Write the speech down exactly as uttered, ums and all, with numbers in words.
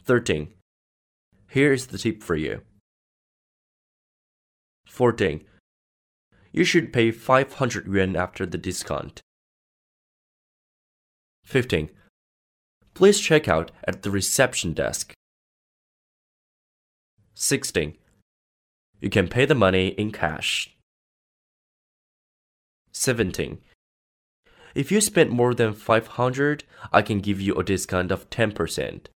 thirteen. Here is the tip for you. fourteen. You should pay five hundred yuan after the discount. fifteen. Please check out at the reception desk. sixteen. You can pay the money in cash. seventeen. If you spend more than five hundred, I can give you a discount of ten percent.